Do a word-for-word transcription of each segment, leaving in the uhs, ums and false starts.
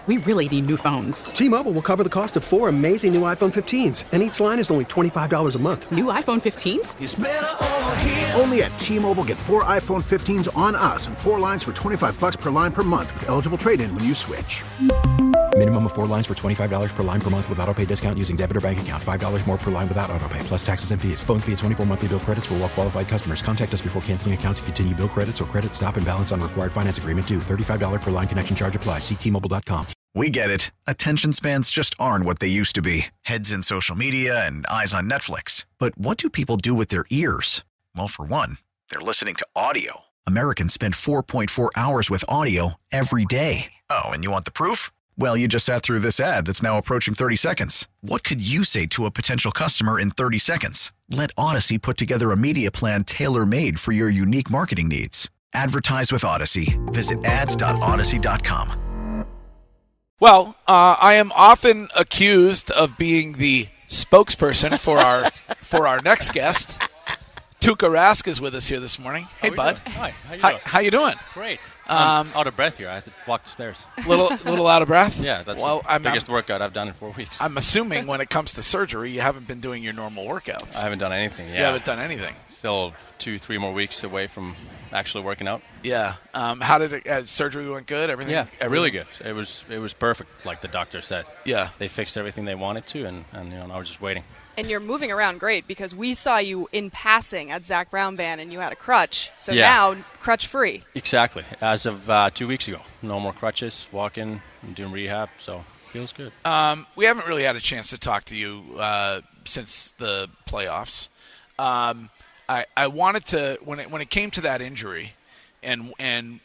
We really need new phones. T-Mobile will cover the cost of four amazing new iPhone fifteens, and each line is only twenty-five dollars a month. New iPhone fifteens? It's better over here. Only at T-Mobile, get four iPhone fifteens on us and four lines for twenty-five dollars per line per month with eligible trade-in when you switch. Minimum of four lines for twenty-five dollars per line per month with autopay discount using debit or bank account. five dollars more per line without autopay, plus taxes and fees. Phone fee at twenty-four monthly bill credits for well-qualified customers. Contact us before canceling account to continue bill credits or credit stop and balance on required finance agreement due. thirty-five dollars per line connection charge applies. See T Mobile dot com. We get it. Attention spans just aren't what they used to be. Heads in social media and eyes on Netflix. But what do people do with their ears? Well, for one, they're listening to audio. Americans spend four point four hours with audio every day. Oh, and you want the proof? Well, you just sat through this ad that's now approaching thirty seconds. What could you say to a potential customer in thirty seconds? Let Odyssey put together a media plan tailor-made for your unique marketing needs. Advertise with Odyssey. Visit ads dot odyssey dot com. Well, uh, I am often accused of being the spokesperson for our for our next guest. Tuukka Rask is with us here this morning. Hey, bud. Doing? Hi. How you Hi, doing? How you doing? Great. Um, I'm out of breath here. I had to walk the stairs. Little little out of breath? Yeah, that's well, the I'm, biggest I'm, workout I've done in four weeks. I'm assuming when it comes to surgery, you haven't been doing your normal workouts. I haven't done anything. Yeah. You haven't done anything. Still two, three more weeks away from actually working out. Yeah. Um, how did it? Uh, surgery went good. Everything. Yeah, everything? really good. It was it was perfect, like the doctor said. Yeah. They fixed everything they wanted to, and, and you know, I was just waiting. And you're moving around great because we saw you in passing at Zach Brown Band and you had a crutch. So Yeah. now, crutch free. Exactly. As of uh, two weeks ago, no more crutches. Walking, I'm doing rehab, so feels good. Um, we haven't really had a chance to talk to you uh, since the playoffs. Um, I I wanted to when it when it came to that injury, and and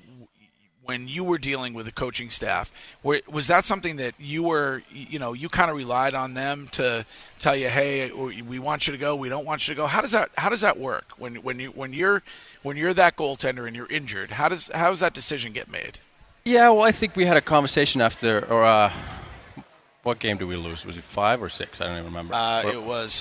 when you were dealing with the coaching staff, were, was that something that you were, you know, you kind of relied on them to tell you, hey, we want you to go, we don't want you to go? How does that how does that work when when you when you're when you're that goaltender and you're injured? How does how does that decision get made? Yeah, well, I think we had a conversation after, or uh, what game did we lose? Was it five or six? I don't even remember. Uh, Or- it was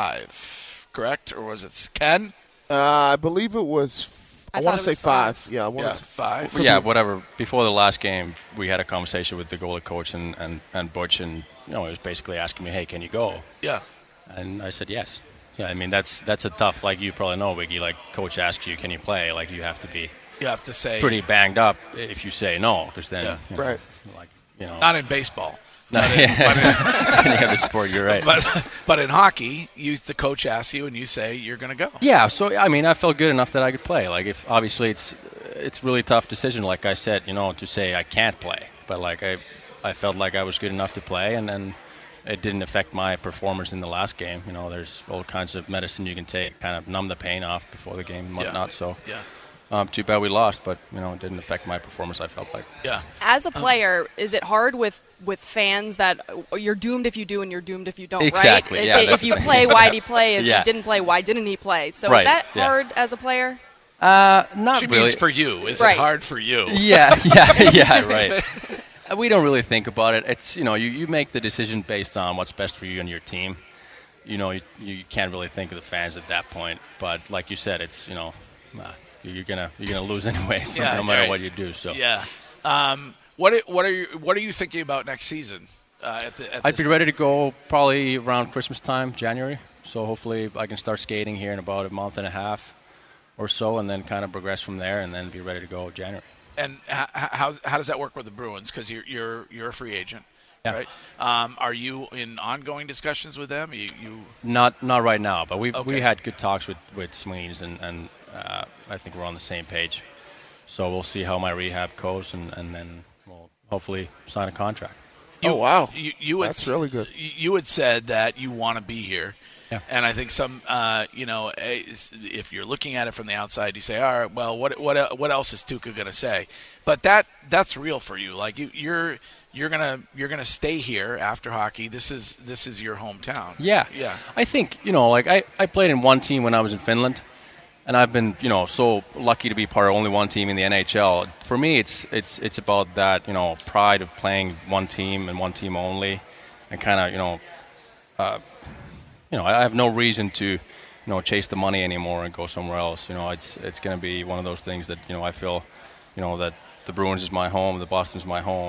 five, correct, or was it Ken? Uh, I believe it was. I, I want thought to it say was five. five. Yeah, I want Yeah, to five. yeah, whatever. Before the last game, we had a conversation with the goalie coach and, and, and Butch, and you know, he was basically asking me, hey, can you go? Yeah. And I said yes. Yeah, I mean, that's that's a tough, like you probably know, Wiggy, like coach asks you, can you play? Like you have to be You have to say pretty banged up if you say no, because then, Yeah. you know, Right. like, you know. not in baseball. No, But in, yeah. but, in, Any other sport, you're right. but, but in hockey, you the coach asks you and you say you're going to go. Yeah, so I mean, I felt good enough that I could play. Like, if obviously it's it's really tough decision, like I said, you know, to say I can't play. But like I, I felt like I was good enough to play, and then it didn't affect my performance in the last game. You know, there's all kinds of medicine you can take, kind of numb the pain off before the game and whatnot. Yeah. So, Yeah. um, too bad we lost, but you know, it didn't affect my performance. I felt like. Yeah. As a player, is it hard with, with fans that you're doomed if you do and you're doomed if you don't, Exactly, right? yeah, If- that's if you the thing. play, why did he play? If Yeah. he didn't play, why didn't he play? So Right, is that yeah. hard as a player? Uh, not She really. means for you. Is Right. it hard for you? Yeah, yeah, yeah, right. Uh, We don't really think about it. It's, you know, you, you make the decision based on what's best for you and your team. You know, you, you can't really think of the fans at that point. But like you said, it's, you know, uh, you're gonna you're gonna lose anyway, so Yeah, no matter right. what you do. So Yeah. Um, what are- what are you what are you thinking about next season? Uh, at the, at I'd this be ready to go probably around Christmas time, January. So hopefully I can start skating here in about a month and a half or so, and then kind of progress from there, and then be ready to go January. And h- h- how's, how does that work with the Bruins? Because you're you're you're a free agent, Yeah. right? Um, are you in ongoing discussions with them? You, you Not not right now, but we Okay. we had good talks with with Sweeney's, and and uh, I think we're on the same page. So we'll see how my rehab goes, and, and then we'll hopefully sign a contract. You, Oh, wow. You, you had, That's really good. You you had said that you want to be here. Yeah. And I think some, uh, you know, eh, if you're looking at it from the outside, you say, all right, well, what what what else is Tuukka going to say? But that that's real for you. Like you, you're you're gonna you're gonna stay here after hockey. This is this is your hometown. Yeah. Yeah. I think, you know, like I, I played in one team when I was in Finland, and I've been, you know, so lucky to be part of only one team in the N H L. For me, it's it's it's about that, you know, pride of playing one team and one team only, and kind of, you know, uh, you know, I have no reason to, you know, chase the money anymore and go somewhere else. You know, it's it's going to be one of those things that, you know, I feel, you know, that the Bruins is my home, the Boston's my home,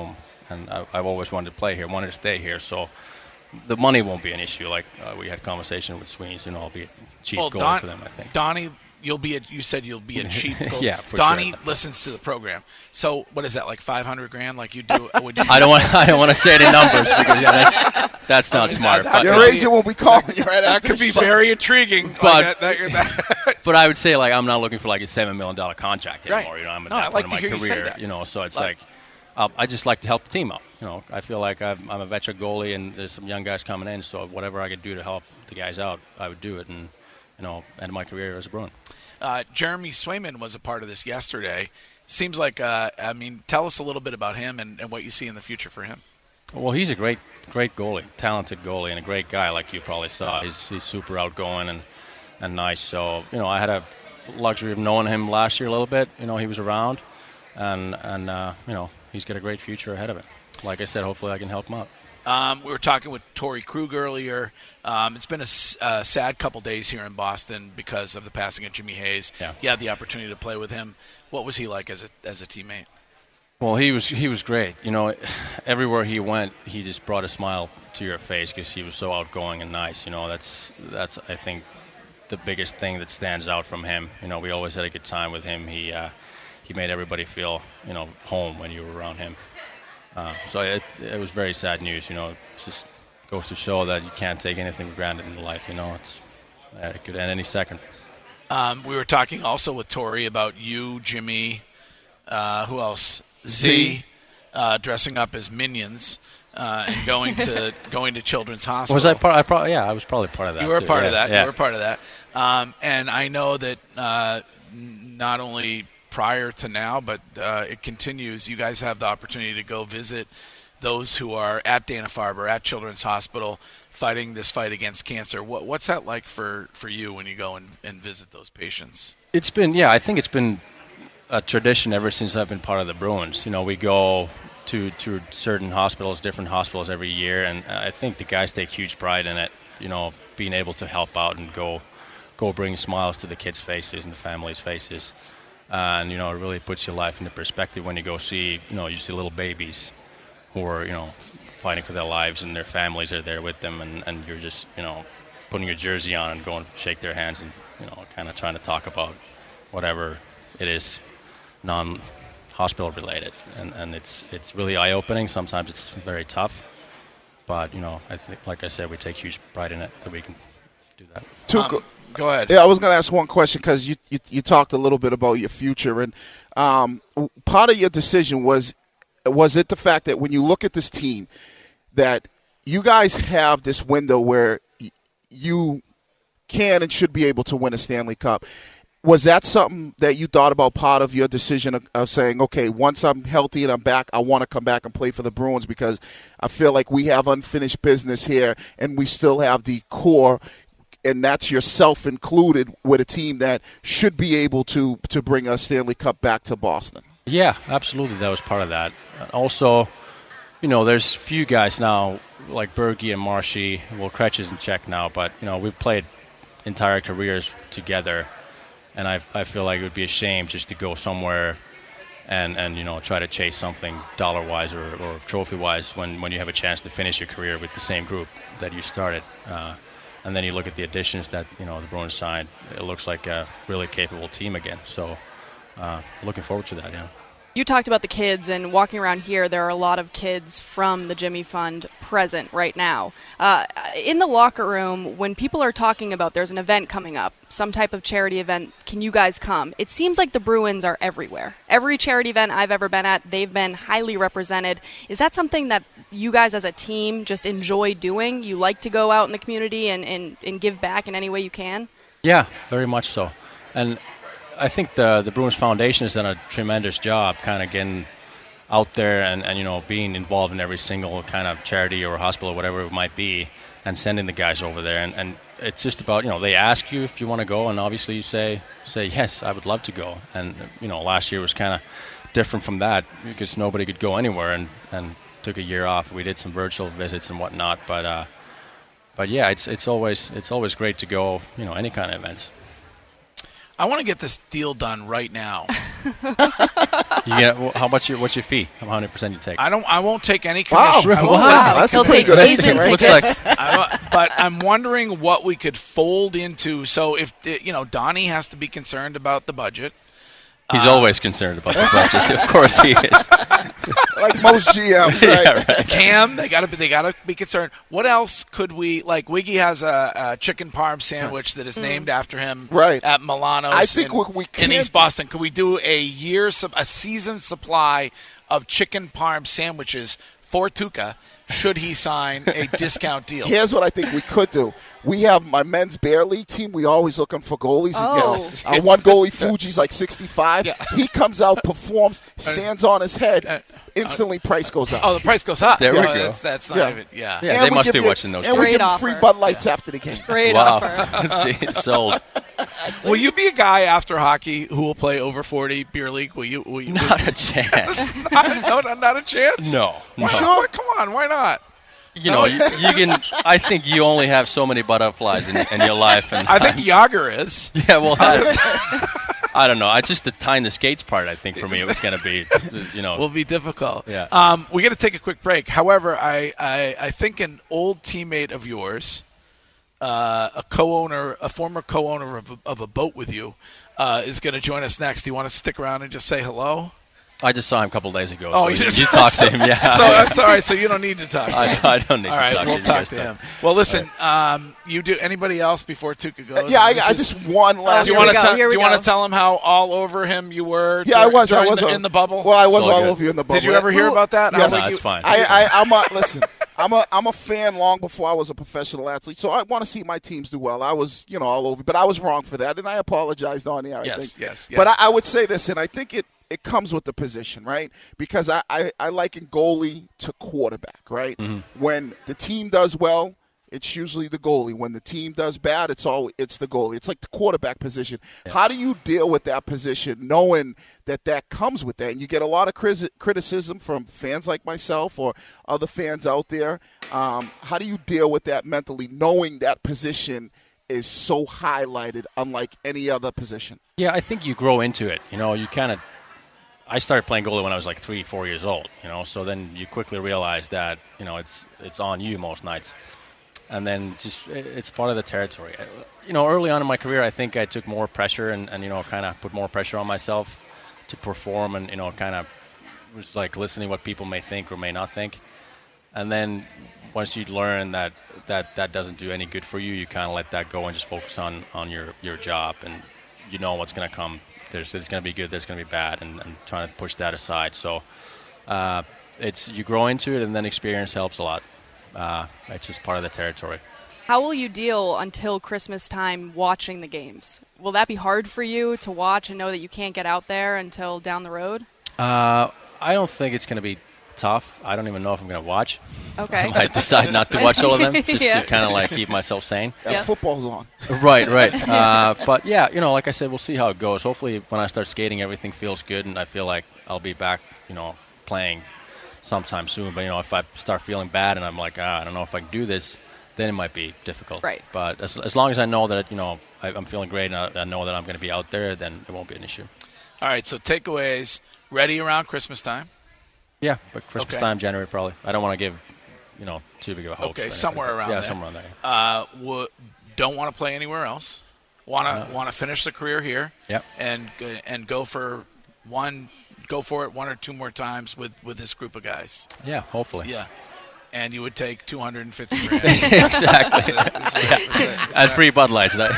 and I, I've always wanted to play here, wanted to stay here. So the money won't be an issue. Like uh, we had conversation with Sweeney's, you know, I'll be a cheap well, goalie Don, for them, I think. Donnie, you'll be a, you said you'll be a cheap goalie. Yeah, for Donnie sure. listens to the program. So what is that, like five hundred grand? Like you do? Would you I don't want. I don't want to say the numbers because yeah, that's that's not I mean, smart. that- but, Your could agent will be calling you right that after could the be show. very intriguing. But- like that, that, that, but I would say like I'm not looking for like a seven million dollar contract Right. anymore. You know, I'm at No, that I point like of to my hear you say career. that. You know, so it's Like- like. Uh, I just like to help the team out. You know, I feel like I've, I'm a veteran goalie, and there's some young guys coming in. So whatever I could do to help the guys out, I would do it. And you know, end my career as a Bruin. Uh, Jeremy Swayman was a part of this yesterday. Seems like, uh, I mean, tell us a little bit about him and, and what you see in the future for him. Well, he's a great, great goalie, talented goalie, and a great guy, like you probably saw. He's, he's super outgoing and, and nice. So, you know, I had a luxury of knowing him last year a little bit. You know, he was around, and, and uh, you know, he's got a great future ahead of him. Like I said, hopefully I can help him out. Um, we were talking with Torrey Krug earlier. Um, it's been a, s- a sad couple days here in Boston because of the passing of Jimmy Hayes. Yeah. You had the opportunity to play with him. What was he like as a as a teammate? Well, he was he was great. You know, everywhere he went, he just brought a smile to your face because he was so outgoing and nice. You know, that's that's I think the biggest thing that stands out from him. You know, we always had a good time with him. He uh, he made everybody feel, you know, home when you were around him. Uh, so it, it was very sad news. You know, it just goes to show that you can't take anything for granted in life. You know, it's uh, it could end any second. Um, we were talking also with Torrey about you, Jimmy, uh, who else? Z, Z. Uh, dressing up as minions uh, and going to going to Children's Hospital. Was I part? I probably yeah, I was probably part of that. You were a too. part yeah, of that. Yeah. You were a part of that. Um, and I know that uh, n- not only prior to now, but uh, it continues. You guys have the opportunity to go visit those who are at Dana-Farber, at Children's Hospital, fighting this fight against cancer. What, what's that like for, for you when you go and, and visit those patients? It's been, yeah, I think it's been a tradition ever since I've been part of the Bruins. You know, we go to, to certain hospitals, different hospitals every year, and I think the guys take huge pride in it, you know, being able to help out and go go bring smiles to the kids' faces and the families' faces. Uh, and, you know, it really puts your life into perspective when you go see, you know, you see little babies who are, you know, fighting for their lives and their families are there with them, and, and you're just, you know, putting your jersey on and going to shake their hands and, you know, kind of trying to talk about whatever it is non-hospital related. And, and it's it's really eye-opening. Sometimes it's very tough. But, you know, I think, like I said, we take huge pride in it that we can do that. Tuukka, Um, go ahead. Yeah, I was going to ask one question because you, you you talked a little bit about your future, and um, part of your decision was was it the fact that when you look at this team, that you guys have this window where y- you can and should be able to win a Stanley Cup. Was that something that you thought about, part of your decision of, of saying, okay, once I'm healthy and I'm back, I want to come back and play for the Bruins because I feel like we have unfinished business here and we still have the core, and that's yourself included, with a team that should be able to to bring a Stanley Cup back to Boston? Yeah, absolutely. That was part of that. Also, you know, there's few guys now like Bergie and Marshy. Well, Kretsch is in check now, but, you know, we've played entire careers together, and I I feel like it would be a shame just to go somewhere and, and you know, try to chase something dollar-wise or, or trophy-wise when, when you have a chance to finish your career with the same group that you started. Uh, and then you look at the additions that, you know, the Bruins signed. It looks like a really capable team again. So uh, looking forward to that, yeah. You talked about the kids, and walking around here, there are a lot of kids from the Jimmy Fund present right now. Uh, in the locker room, when people are talking about there's an event coming up, some type of charity event, can you guys come? It seems like the Bruins are everywhere. Every charity event I've ever been at, they've been highly represented. Is that something that you guys as a team just enjoy doing? You like to go out in the community and, and, and give back in any way you can? Yeah, very much so. And I think the the Bruins Foundation has done a tremendous job kind of getting out there and, and, you know, being involved in every single kind of charity or hospital or whatever it might be, and sending the guys over there. And, and it's just about, you know, they ask you if you want to go, and obviously you say, say yes, I would love to go. And, you know, last year was kind of different from that because nobody could go anywhere, and, and took a year off. We did some virtual visits and whatnot, but uh, but yeah, it's it's always it's always great to go, you know, any kind of events. I want to get this deal done right now. You get, well, how much? Your, what's your fee? How many percent you take? I don't. I won't take any Wow, commission. I won't wow, take- that's He'll a pretty take good season answer, right? tickets. Looks like I, but I'm wondering what we could fold into. So if you know, Donnie has to be concerned about the budget. he's Uh, always concerned about the budget. Of course he is. Like most G Ms, right? Yeah, right. Cam, they gotta be. They gotta be concerned. What else could we like? Wiggy has a, a chicken parm sandwich that is named after him, Right. At Milano's. I think in, what we in can't- East Boston. Could we do a year, sup- a season supply of chicken parm sandwiches for Tuca? Should he sign a discount deal? Here's what I think we could do. We have my men's bear league team. We always looking for goalies. Oh. You know, our one goalie, Fuji's like sixty-five. Yeah. He comes out, performs, stands on his head. Instantly, price goes up. Oh, the price goes up. There we Oh, go. That's, that's not Yeah. even. Yeah. Yeah, And they we must give be you- watching those. And we Great give them offer. free Bud Lights after the game. Great Wow. offer. See, sold. Will you be a guy after hockey who will play over forty beer league? Will you? Will you? Not a chance. no, not, not a chance. No. Why no. not? Come on, why not? You know, you, you can. I think you only have so many butterflies in, in your life, and I think Yager is. yeah. Well, I, I don't know. I just the tying the skates part. I think for me it was going to be, you know. Will be difficult. Yeah. Um, we got to take a quick break. However, I, I, I think an old teammate of yours, uh, a co-owner, a former co-owner of a, of a boat with you, uh, is going to join us next. Do you want to stick around and just say hello? I just saw him a couple days ago. Oh, so you you, did? you talked to him, yeah. So that's all right. So you don't need to talk. To I, him. I don't need All to right, talk we'll to you. talk guys to talk. him. Well, listen. Um, you do. Anybody else before Tuca goes? Yeah, I, This I is- just won last. Do you Here we want to go, tell? here Do we you want go. to tell him how all over him you were? Yeah, I dur- was. I during was the, uh, in the bubble. Well, I was It's all all good. over you in the bubble. Did you ever hear Who- about that? Yes. I'll No, let it's you- fine. I, I, I'm a listen. I'm a I'm a fan long before I was a professional athlete, so I want to see my teams do well. I was, you know, all over, but I was wrong for that, and I apologized on the air. I Yes, think. yes, But yes. I, I would say this, and I think it, it comes with the position, right? Because I, I, I liken goalie to quarterback, right? When the team does well, it's usually the goalie. When the team does bad, it's all it's the goalie. It's like the quarterback position. How do you deal with that position, knowing that that comes with that? And you get a lot of cris- criticism from fans like myself or other fans out there. Um, how do you deal with that mentally, knowing that position is so highlighted, unlike any other position? Yeah, I think you grow into it. You know, you kind of. I started playing goalie when I was like three, four years old. You know, so then you quickly realize that you know it's it's on you most nights, and then just it- it's part of the territory. Uh, You know, early on in my career, I think I took more pressure and, and you know kind of put more pressure on myself to perform, and you know kind of was like listening what people may think or may not think, and then once you learn that that that doesn't do any good for you, you kind of let that go and just focus on on your your job, and you know what's going to come. There's, there's going to be good, there's going to be bad, and, and trying to push that aside. So uh, it's you grow into it, and then experience helps a lot. Uh, it's just part of the territory. How will you deal until Christmas time watching the games? Will that be hard for you to watch and know that you can't get out there until down the road? Uh, I don't think it's going to be tough. I don't even know if I'm going to watch. Okay. I might decide not to watch all of them just Yeah. to kind of like keep myself sane. Yeah, Yeah. football's on. Right, right. Uh, but yeah, you know, like I said, we'll see how it goes. Hopefully, when I start skating, everything feels good, and I feel like I'll be back, you know, playing sometime soon. But you know, if I start feeling bad and I'm like, ah, I don't know if I can do this, then it might be difficult. Right. But as as long as I know that you know I, I'm feeling great and I, I know that I'm going to be out there, then it won't be an issue. All right. So takeaways. Ready around Christmas time. Yeah, but Christmas Okay. time, January probably. I don't want to give, you know, too big of a hope. Okay, somewhere around yeah, there. somewhere around there. Uh, w- don't want to play anywhere else. Want to want to finish the career here. Yep. And g- and go for one, go for it one or two more times with, with this group of guys. Yeah, hopefully. Yeah. And you would take two hundred fifty grand. exactly. Is that- is that- is that- And free Bud Lights. That-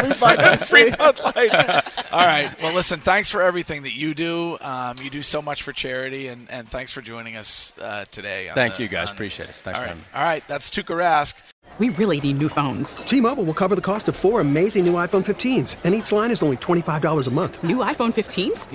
Free Bud Lights. All right. Well, listen, thanks for everything that you do. Um, you do so much for charity, and, and thanks for joining us uh, today. on Thank the- you, guys. on- Appreciate it. Thanks All for right. having me. All right. That's Tuukka Rask. We really need new phones. T-Mobile will cover the cost of four amazing new iPhone fifteens, and each line is only twenty-five dollars a month. New iPhone fifteens?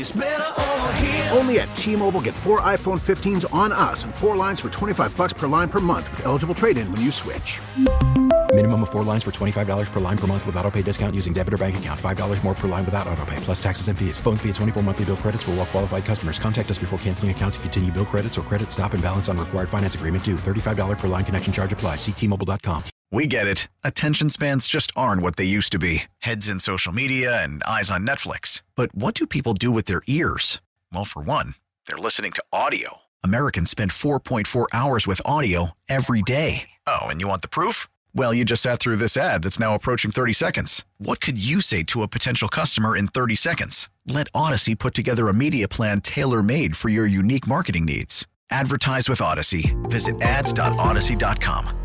Only at T-Mobile, get four iPhone fifteens on us and four lines for twenty-five bucks per line per month with eligible trade-in when you switch. Minimum of four lines for twenty-five dollars per line per month with autopay discount using debit or bank account. five dollars more per line without autopay, plus taxes and fees. Phone fee at twenty-four monthly bill credits for well-qualified customers. Contact us before canceling account to continue bill credits or credit stop and balance on required finance agreement due. thirty-five dollars per line connection charge applies. See T Mobile dot com. We get it. Attention spans just aren't what they used to be. Heads in social media and eyes on Netflix. But what do people do with their ears? Well, for one, they're listening to audio. Americans spend four point four hours with audio every day. Oh, and you want the proof? Well, you just sat through this ad that's now approaching thirty seconds. What could you say to a potential customer in thirty seconds? Let Odyssey put together a media plan tailor-made for your unique marketing needs. Advertise with Odyssey. Visit ads dot odyssey dot com.